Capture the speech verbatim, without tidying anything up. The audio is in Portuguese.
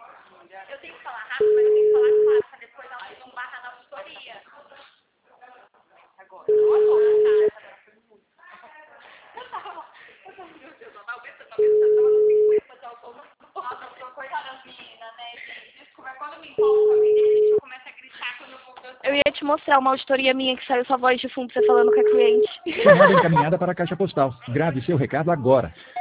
Eu tenho que falar rápido, mas eu tenho que falar claro, pra depois ela não barra na auditoria. Agora, não agora, cara. Eu tava, eu tava, meu Deus, eu tava aumentando, aumentando, tava no cinquenta de autonomia. Nossa, eu tô coitada das meninas, né, gente? Desculpa, quando me empolgo com a menina, gente, eu começo a gritar quando eu vou... Eu ia te mostrar uma auditoria minha que saiu sua voz de fundo, você falando com a cliente. Chamada encaminhada para a caixa postal. Grave seu recado agora.